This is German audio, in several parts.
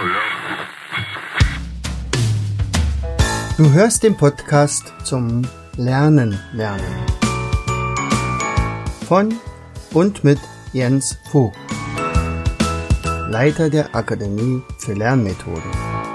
Du hörst den Podcast zum Lernen. Von und mit Jens Vogt, Leiter der Akademie für Lernmethoden.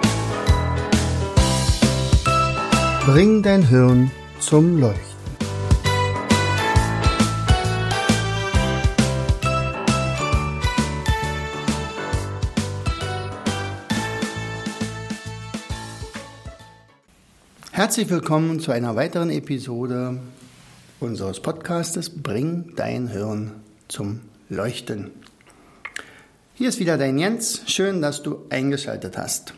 Bring dein Hirn zum Leuchten. Herzlich willkommen zu einer weiteren Episode unseres Podcastes Bring dein Hirn zum Leuchten. Hier ist wieder dein Jens. Schön, dass du eingeschaltet hast.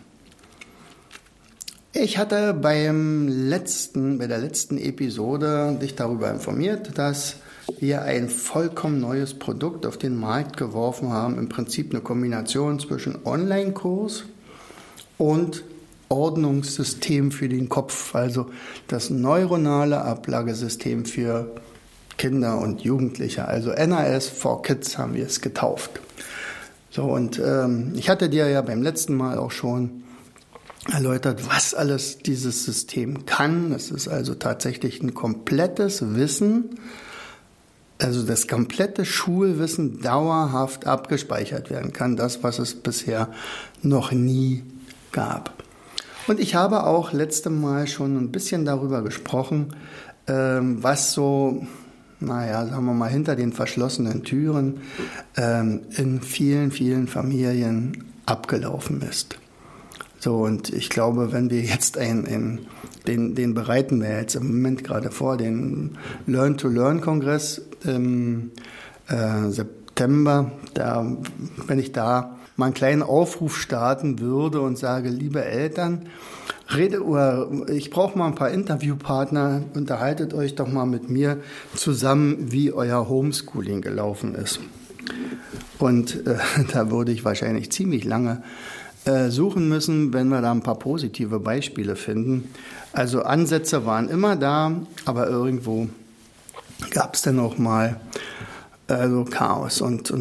Ich hatte bei der letzten Episode dich darüber informiert, dass wir ein vollkommen neues Produkt auf den Markt geworfen haben. Im Prinzip eine Kombination zwischen Online-Kurs und Ordnungssystem für den Kopf, also das neuronale Ablagesystem für Kinder und Jugendliche, also NAS for Kids haben wir es getauft. So, und ich hatte dir ja beim letzten Mal auch schon erläutert, was alles dieses System kann. Es ist also tatsächlich ein komplettes Wissen, also das komplette Schulwissen dauerhaft abgespeichert werden kann, das, was es bisher noch nie gab. Und ich habe auch letztes Mal schon ein bisschen darüber gesprochen, was so, sagen wir mal, hinter den verschlossenen Türen in vielen, vielen Familien abgelaufen ist. So, und ich glaube, wenn wir jetzt den bereiten wir jetzt im Moment gerade vor, den Learn-to-Learn-Kongress im September, wenn ich da mal einen kleinen Aufruf starten würde und sage, liebe Eltern, ich brauche mal ein paar Interviewpartner, unterhaltet euch doch mal mit mir zusammen, wie euer Homeschooling gelaufen ist. Und da würde ich wahrscheinlich ziemlich lange suchen müssen, wenn wir da ein paar positive Beispiele finden. Also Ansätze waren immer da, aber irgendwo gab es dann auch mal Chaos und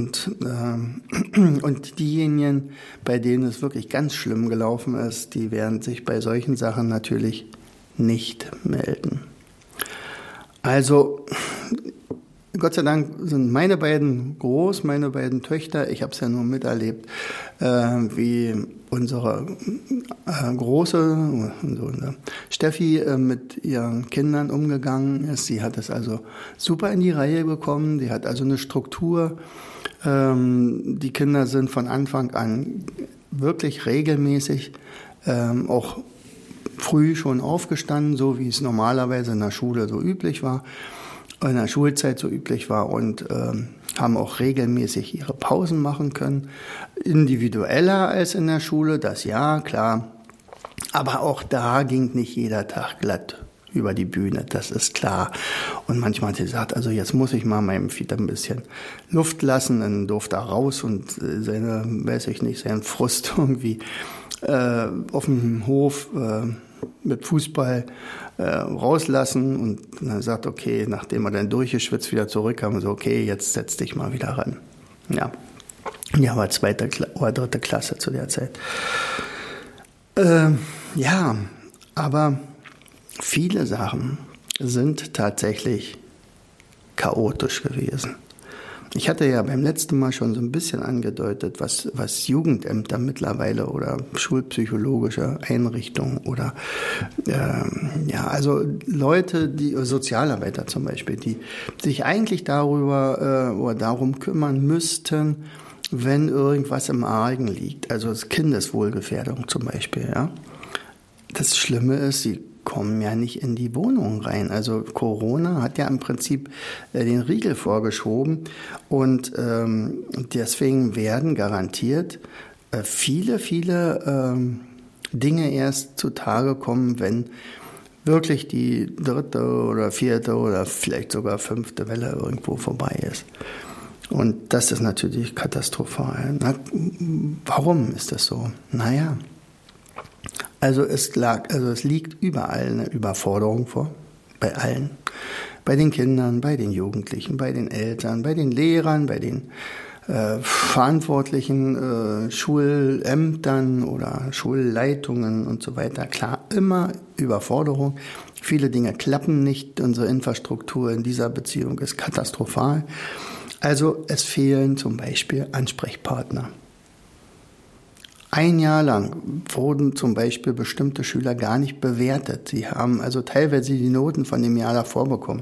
diejenigen, bei denen es wirklich ganz schlimm gelaufen ist, die werden sich bei solchen Sachen natürlich nicht melden. Also Gott sei Dank sind meine beiden Töchter, ich habe es ja nur miterlebt, wie unsere große Steffi mit ihren Kindern umgegangen ist. Sie hat es also super in die Reihe bekommen, sie hat also eine Struktur. Die Kinder sind von Anfang an wirklich regelmäßig, auch früh schon aufgestanden, so wie es normalerweise in der Schule so üblich war. In der Schulzeit so üblich war und haben auch regelmäßig ihre Pausen machen können. Individueller als in der Schule, das ja, klar. Aber auch da ging nicht jeder Tag glatt über die Bühne, das ist klar. Und manchmal hat sie gesagt, also jetzt muss ich mal meinem Fiete ein bisschen Luft lassen. Dann durfte er raus und seinen Frust irgendwie auf dem Hof mit Fußball rauslassen und dann sagt, okay, nachdem er dann durchgeschwitzt wieder zurückkam, so, okay, jetzt setz dich mal wieder ran. Ja, war 2. oder 3. Klasse zu der Zeit. Aber viele Sachen sind tatsächlich chaotisch gewesen. Ich hatte ja beim letzten Mal schon so ein bisschen angedeutet, was Jugendämter mittlerweile oder schulpsychologische Einrichtungen oder also Leute, die Sozialarbeiter zum Beispiel, die sich eigentlich darum kümmern müssten, wenn irgendwas im Argen liegt, also Kindeswohlgefährdung zum Beispiel. Ja. Das Schlimme ist, sie kommen ja nicht in die Wohnungen rein. Also Corona hat ja im Prinzip den Riegel vorgeschoben und deswegen werden garantiert viele Dinge erst zutage kommen, wenn wirklich die 3. oder 4. oder vielleicht sogar 5. Welle irgendwo vorbei ist. Und das ist natürlich katastrophal. Warum ist das so? Also es liegt überall eine Überforderung vor, bei allen. Bei den Kindern, bei den Jugendlichen, bei den Eltern, bei den Lehrern, bei den verantwortlichen Schulämtern oder Schulleitungen und so weiter. Klar, immer Überforderung. Viele Dinge klappen nicht. Unsere Infrastruktur in dieser Beziehung ist katastrophal. Also es fehlen zum Beispiel Ansprechpartner. Ein Jahr lang wurden zum Beispiel bestimmte Schüler gar nicht bewertet. Sie haben also teilweise die Noten von dem Jahr davor bekommen.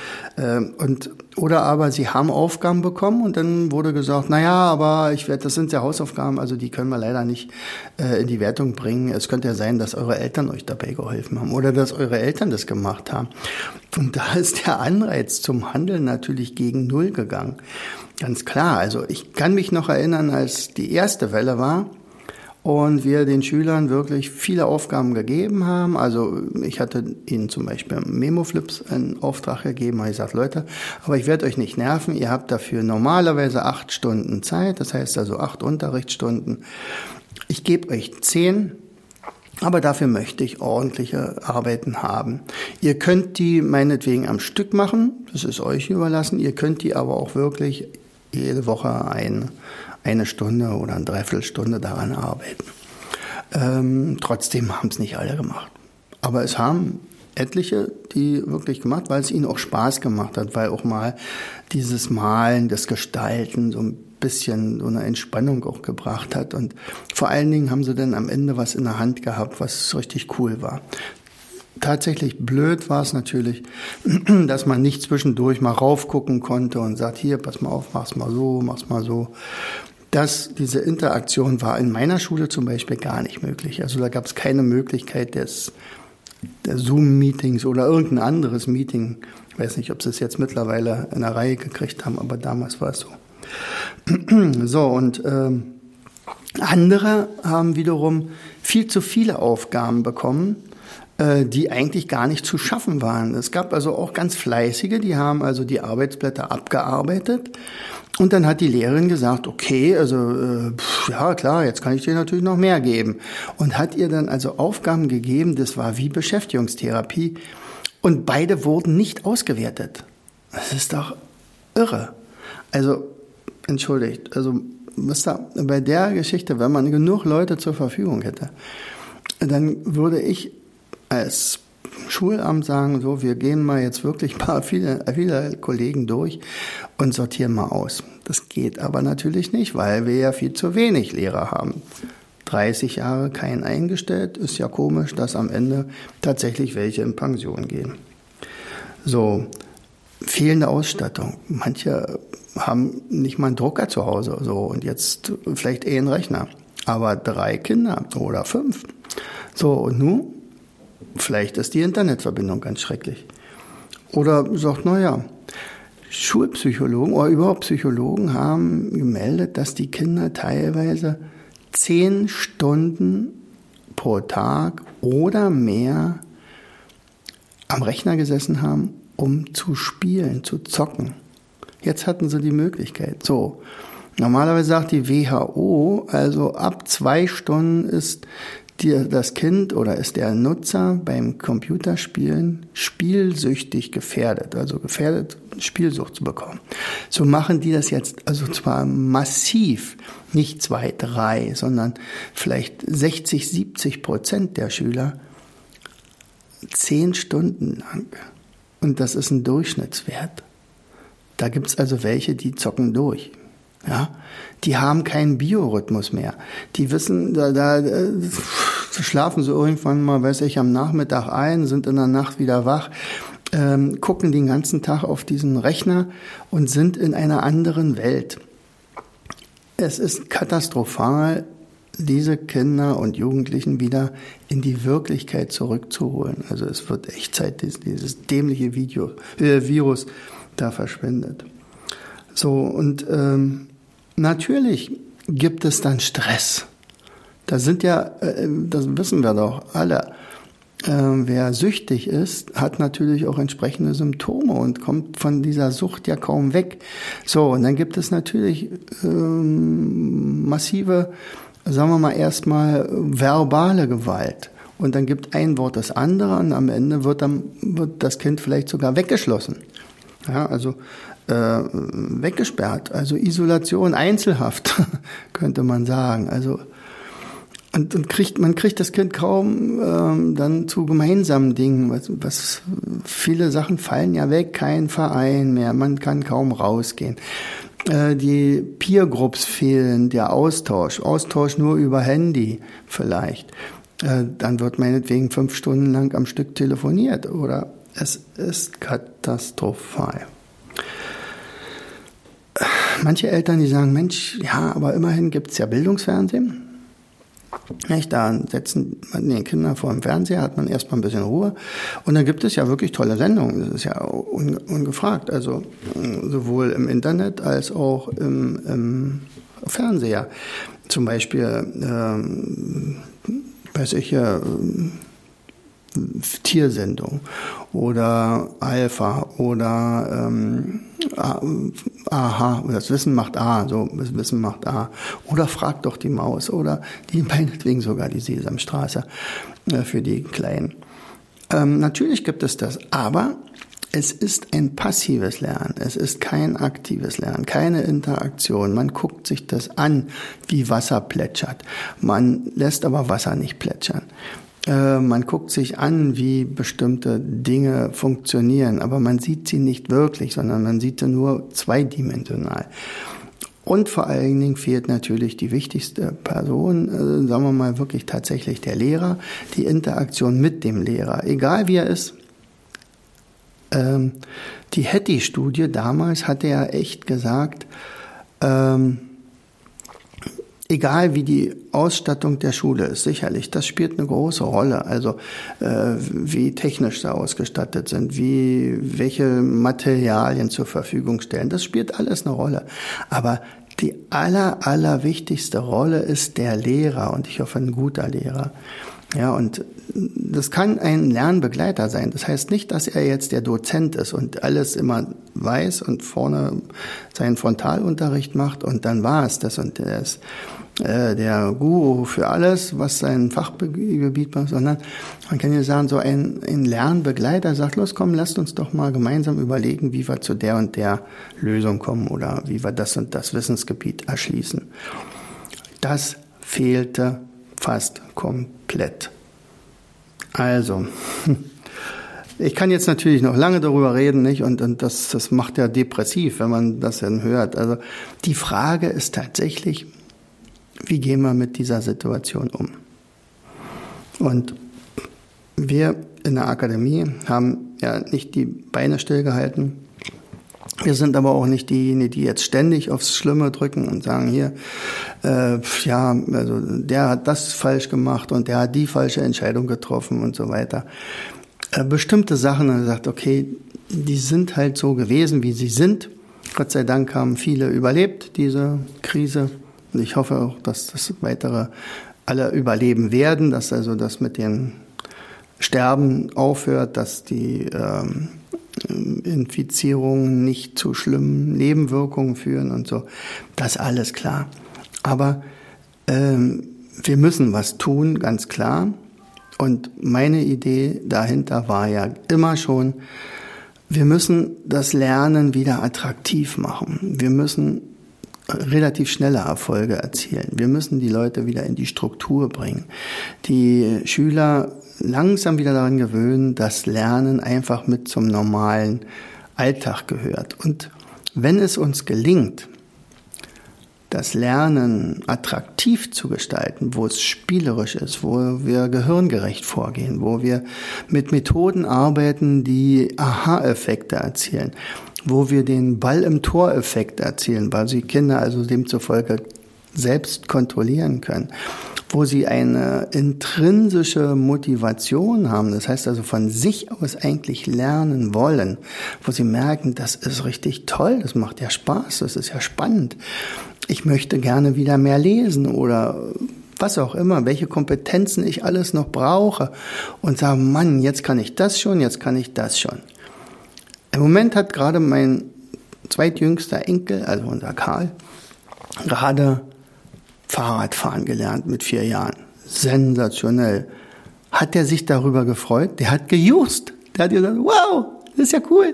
Oder aber sie haben Aufgaben bekommen und dann wurde gesagt, naja, aber das sind ja Hausaufgaben, also die können wir leider nicht in die Wertung bringen. Es könnte ja sein, dass eure Eltern euch dabei geholfen haben oder dass eure Eltern das gemacht haben. Und da ist der Anreiz zum Handeln natürlich gegen Null gegangen. Ganz klar, also ich kann mich noch erinnern, als die erste Welle war, und wir den Schülern wirklich viele Aufgaben gegeben haben. Also ich hatte ihnen zum Beispiel Memoflips einen Auftrag gegeben, habe ich gesagt, Leute, aber ich werde euch nicht nerven, ihr habt dafür normalerweise 8 Stunden Zeit, das heißt also 8 Unterrichtsstunden. Ich gebe euch 10, aber dafür möchte ich ordentliche Arbeiten haben. Ihr könnt die meinetwegen am Stück machen, das ist euch überlassen, ihr könnt die aber auch wirklich jede Woche eine Stunde oder eine Dreiviertelstunde daran arbeiten. Trotzdem haben es nicht alle gemacht. Aber es haben etliche, die wirklich gemacht, weil es ihnen auch Spaß gemacht hat, weil auch mal dieses Malen, das Gestalten so ein bisschen so eine Entspannung auch gebracht hat. Und vor allen Dingen haben sie dann am Ende was in der Hand gehabt, was richtig cool war. Tatsächlich blöd war es natürlich, dass man nicht zwischendurch mal raufgucken konnte und sagt, hier, pass mal auf, mach's mal so. Diese Interaktion war in meiner Schule zum Beispiel gar nicht möglich. Also da gab es keine Möglichkeit der Zoom-Meetings oder irgendein anderes Meeting. Ich weiß nicht, ob sie es jetzt mittlerweile in der Reihe gekriegt haben, aber damals war es so. So, und andere haben wiederum viel zu viele Aufgaben bekommen, die eigentlich gar nicht zu schaffen waren. Es gab also auch ganz Fleißige, die haben also die Arbeitsblätter abgearbeitet. Und dann hat die Lehrerin gesagt, okay, also ja klar, jetzt kann ich dir natürlich noch mehr geben. Und hat ihr dann also Aufgaben gegeben, das war wie Beschäftigungstherapie. Und beide wurden nicht ausgewertet. Das ist doch irre. Also, entschuldigt, also wisst ihr, bei der Geschichte, wenn man genug Leute zur Verfügung hätte, dann würde ich als Schulamt sagen, so, wir gehen mal jetzt wirklich viele Kollegen durch und sortieren mal aus. Das geht aber natürlich nicht, weil wir ja viel zu wenig Lehrer haben. 30 Jahre keinen eingestellt, ist ja komisch, dass am Ende tatsächlich welche in Pension gehen. So, fehlende Ausstattung. Manche haben nicht mal einen Drucker zu Hause, so, und jetzt vielleicht einen Rechner. Aber 3 Kinder oder 5. So, und nun? Vielleicht ist die Internetverbindung ganz schrecklich. Oder sagt, naja, Schulpsychologen oder überhaupt Psychologen haben gemeldet, dass die Kinder teilweise 10 Stunden pro Tag oder mehr am Rechner gesessen haben, um zu spielen, zu zocken. Jetzt hatten sie die Möglichkeit. So, normalerweise sagt die WHO, also ab 2 Stunden ist das Kind oder ist der Nutzer beim Computerspielen spielsüchtig gefährdet, also gefährdet, Spielsucht zu bekommen. So machen die das jetzt, also zwar massiv, nicht 2, 3, sondern vielleicht 60-70% der Schüler 10 Stunden lang. Und das ist ein Durchschnittswert. Da gibt's also welche, die zocken durch. Ja, die haben keinen Biorhythmus mehr. Die wissen, da schlafen sie irgendwann mal, weiß ich, am Nachmittag ein, sind in der Nacht wieder wach, gucken den ganzen Tag auf diesen Rechner und sind in einer anderen Welt. Es ist katastrophal, diese Kinder und Jugendlichen wieder in die Wirklichkeit zurückzuholen. Also es wird echt Zeit, dieses dämliche Virus da verschwindet. So, und natürlich gibt es dann Stress. Das wissen wir doch alle. Wer süchtig ist, hat natürlich auch entsprechende Symptome und kommt von dieser Sucht ja kaum weg. So, und dann gibt es natürlich massive, sagen wir mal erstmal, verbale Gewalt. Und dann gibt ein Wort das andere und am Ende wird das Kind vielleicht sogar weggeschlossen. Ja, also weggesperrt, also Isolation, Einzelhaft, könnte man sagen. Also und man kriegt das Kind kaum dann zu gemeinsamen Dingen. Was viele Sachen fallen ja weg, kein Verein mehr, man kann kaum rausgehen. Die Peer-Groups fehlen, der Austausch nur über Handy vielleicht. Dann wird meinetwegen 5 Stunden lang am Stück telefoniert oder es ist katastrophal. Manche Eltern, die sagen, Mensch, ja, aber immerhin gibt's ja Bildungsfernsehen. Nicht, da setzen man die Kinder vor dem Fernseher, hat man erstmal ein bisschen Ruhe. Und dann gibt es ja wirklich tolle Sendungen. Das ist ja ungefragt. Also sowohl im Internet als auch im Fernseher. Zum Beispiel, Tiersendung oder Alpha oder Aha, das Wissen macht A, so das Wissen macht A. Oder Frag doch die Maus oder meinetwegen sogar die Sesamstraße für die Kleinen. Natürlich gibt es das, aber es ist ein passives Lernen, es ist kein aktives Lernen, keine Interaktion. Man guckt sich das an, wie Wasser plätschert. Man lässt aber Wasser nicht plätschern. Man guckt sich an, wie bestimmte Dinge funktionieren, aber man sieht sie nicht wirklich, sondern man sieht sie nur zweidimensional. Und vor allen Dingen fehlt natürlich die wichtigste Person, sagen wir mal wirklich tatsächlich der Lehrer, die Interaktion mit dem Lehrer, egal wie er ist. Die Hattie-Studie damals hatte ja echt gesagt, egal wie die Ausstattung der Schule ist, sicherlich, das spielt eine große Rolle. Also wie technisch sie ausgestattet sind, welche Materialien zur Verfügung stellen, das spielt alles eine Rolle. Aber die allerwichtigste Rolle ist der Lehrer und ich hoffe ein guter Lehrer. Ja, und das kann ein Lernbegleiter sein. Das heißt nicht, dass er jetzt der Dozent ist und alles immer weiß und vorne seinen Frontalunterricht macht und dann war es das und der ist der Guru für alles, was sein Fachgebiet macht, sondern man kann ja sagen, so ein Lernbegleiter sagt, los komm, lasst uns doch mal gemeinsam überlegen, wie wir zu der und der Lösung kommen oder wie wir das und das Wissensgebiet erschließen. Das fehlte fast komplett. Also, ich kann jetzt natürlich noch lange darüber reden, nicht? Und das macht ja depressiv, wenn man das dann hört. Also, die Frage ist tatsächlich, wie gehen wir mit dieser Situation um? Und wir in der Akademie haben ja nicht die Beine stillgehalten. Wir sind aber auch nicht diejenigen, die jetzt ständig aufs Schlimme drücken und sagen, hier, also der hat das falsch gemacht und der hat die falsche Entscheidung getroffen und so weiter. Bestimmte Sachen, er sagt, okay, die sind halt so gewesen, wie sie sind. Gott sei Dank haben viele überlebt, diese Krise. Und ich hoffe auch, dass das weitere alle überleben werden, dass also das mit dem Sterben aufhört, dass die Infizierungen nicht zu schlimmen Nebenwirkungen führen und so. Das ist alles klar. Aber wir müssen was tun, ganz klar. Und meine Idee dahinter war ja immer schon, wir müssen das Lernen wieder attraktiv machen. Wir müssen relativ schnelle Erfolge erzielen. Wir müssen die Leute wieder in die Struktur bringen. Die Schüler langsam wieder daran gewöhnen, dass Lernen einfach mit zum normalen Alltag gehört. Und wenn es uns gelingt, das Lernen attraktiv zu gestalten, wo es spielerisch ist, wo wir gehirngerecht vorgehen, wo wir mit Methoden arbeiten, die Aha-Effekte erzielen, wo wir den Ball im Tor-Effekt erzielen, weil sie Kinder also demzufolge selbst kontrollieren können, wo sie eine intrinsische Motivation haben, das heißt also von sich aus eigentlich lernen wollen, wo sie merken, das ist richtig toll, das macht ja Spaß, das ist ja spannend, ich möchte gerne wieder mehr lesen oder was auch immer, welche Kompetenzen ich alles noch brauche und sagen, Mann, jetzt kann ich das schon, jetzt kann ich das schon. Im Moment hat gerade mein zweitjüngster Enkel, also unser Karl, gerade Fahrradfahren gelernt mit 4 Jahren. Sensationell. Hat er sich darüber gefreut? Der hat gejust. Der hat gesagt, wow, das ist ja cool.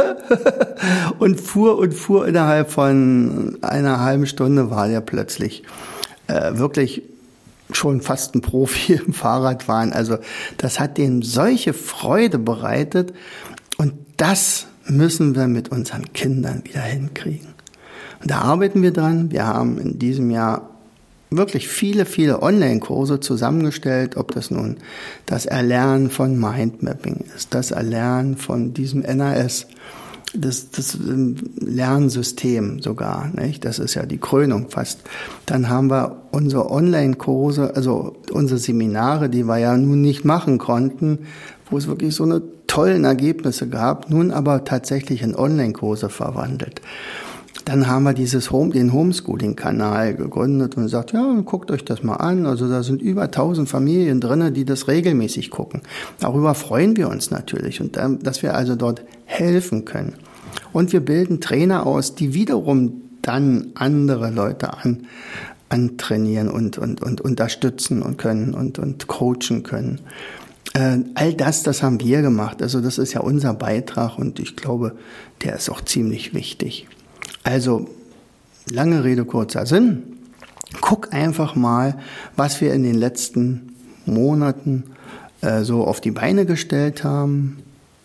Und fuhr innerhalb von einer halben Stunde war der plötzlich wirklich schon fast ein Profi im Fahrradfahren. Also das hat dem solche Freude bereitet und das müssen wir mit unseren Kindern wieder hinkriegen. Und da arbeiten wir dran. Wir haben in diesem Jahr wirklich viele Online-Kurse zusammengestellt, ob das nun das Erlernen von Mindmapping ist, das Erlernen von diesem NAS, das Lernsystem sogar, nicht? Das ist ja die Krönung fast. Dann haben wir unsere Online-Kurse, also unsere Seminare, die wir ja nun nicht machen konnten, wo es wirklich so eine tollen Ergebnisse gab, nun aber tatsächlich in Online-Kurse verwandelt. Dann haben wir den Homeschooling-Kanal gegründet und gesagt, ja, guckt euch das mal an. Also da sind über 1000 Familien drin, die das regelmäßig gucken. Darüber freuen wir uns natürlich und dass wir also dort helfen können. Und wir bilden Trainer aus, die wiederum dann andere Leute antrainieren und unterstützen und können und coachen können. All das haben wir gemacht. Also das ist ja unser Beitrag und ich glaube, der ist auch ziemlich wichtig. Also, lange Rede, kurzer Sinn. Guck einfach mal, was wir in den letzten Monaten so auf die Beine gestellt haben.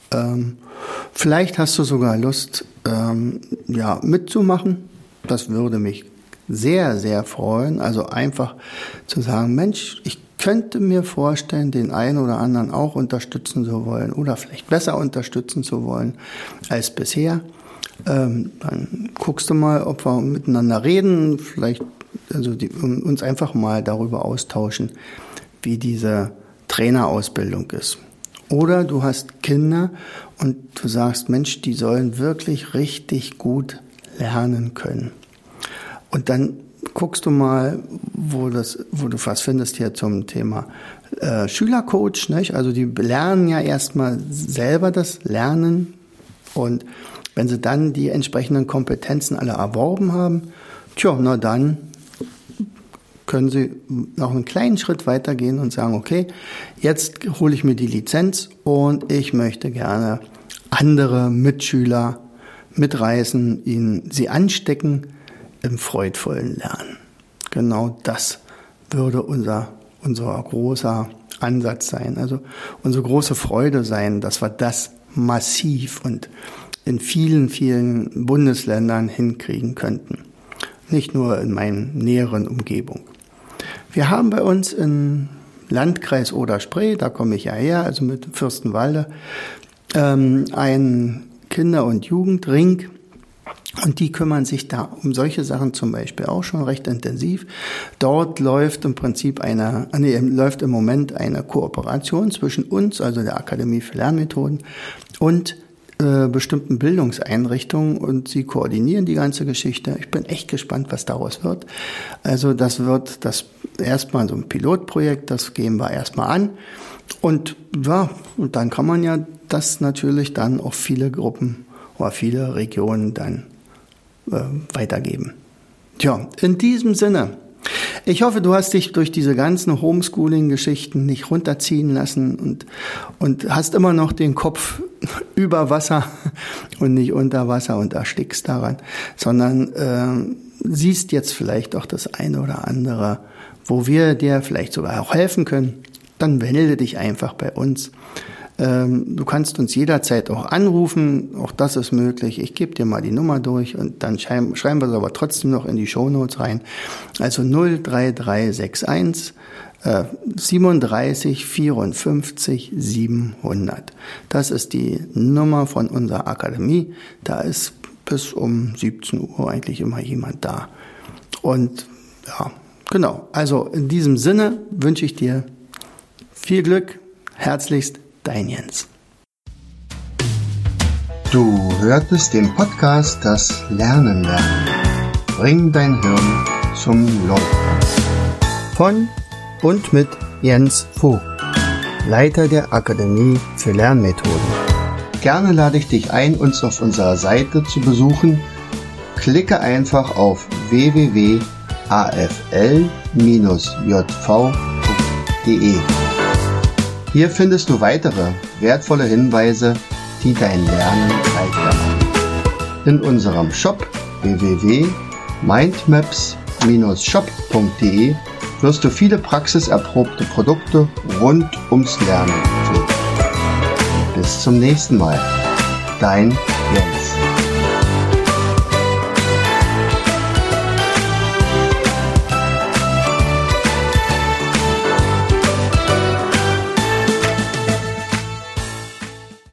Vielleicht hast du sogar Lust, mitzumachen. Das würde mich sehr, sehr freuen. Also einfach zu sagen, Mensch, ich könnte mir vorstellen, den einen oder anderen auch unterstützen zu wollen oder vielleicht besser unterstützen zu wollen als bisher. Dann guckst du mal, ob wir miteinander reden, vielleicht uns einfach mal darüber austauschen, wie diese Trainerausbildung ist. Oder du hast Kinder und du sagst, Mensch, die sollen wirklich richtig gut lernen können. Und dann guckst du mal, wo du was findest hier zum Thema Schülercoach, nicht? Also die lernen ja erstmal selber das Lernen und wenn sie dann die entsprechenden Kompetenzen alle erworben haben, dann können sie noch einen kleinen Schritt weitergehen und sagen, okay, jetzt hole ich mir die Lizenz und ich möchte gerne andere Mitschüler mitreißen, sie anstecken im freudvollen Lernen. Genau das würde unser großer Ansatz sein, also unsere große Freude sein, dass wir das massiv und in vielen Bundesländern hinkriegen könnten. Nicht nur in meiner näheren Umgebung. Wir haben bei uns im Landkreis Oder-Spree, da komme ich ja her, also mit Fürstenwalde, einen Kinder- und Jugendring. Und die kümmern sich da um solche Sachen zum Beispiel auch schon recht intensiv. Dort läuft im Moment eine Kooperation zwischen uns, also der Akademie für Lernmethoden, und bestimmten Bildungseinrichtungen und sie koordinieren die ganze Geschichte. Ich bin echt gespannt, was daraus wird. Also das wird das erstmal so ein Pilotprojekt, das gehen wir erstmal an. Und dann kann man ja das natürlich dann auf viele Gruppen oder viele Regionen dann weitergeben. Tja, in diesem Sinne, ich hoffe, du hast dich durch diese ganzen Homeschooling-Geschichten nicht runterziehen lassen und hast immer noch den Kopf über Wasser und nicht unter Wasser und erstickst daran, sondern siehst jetzt vielleicht auch das eine oder andere, wo wir dir vielleicht sogar auch helfen können. Dann melde dich einfach bei uns. Du kannst uns jederzeit auch anrufen, auch das ist möglich. Ich gebe dir mal die Nummer durch und dann schreiben wir es aber trotzdem noch in die Shownotes rein. Also 03361 37 54 700. Das ist die Nummer von unserer Akademie. Da ist bis um 17 Uhr eigentlich immer jemand da. Und ja, genau. Also in diesem Sinne wünsche ich dir viel Glück. Herzlichst, dein Jens. Du hörtest den Podcast Das Lernen lernen. Bring dein Hirn zum Laufen. Von und mit Jens Vogt, Leiter der Akademie für Lernmethoden. Gerne lade ich dich ein, uns auf unserer Seite zu besuchen. Klicke einfach auf www.afl-jv.de. Hier findest du weitere wertvolle Hinweise die dein Lernen leichter machen. In unserem Shop www.mindmaps-shop.de wirst du viele praxiserprobte Produkte rund ums Lernen finden. Bis zum nächsten Mal. Dein Jens.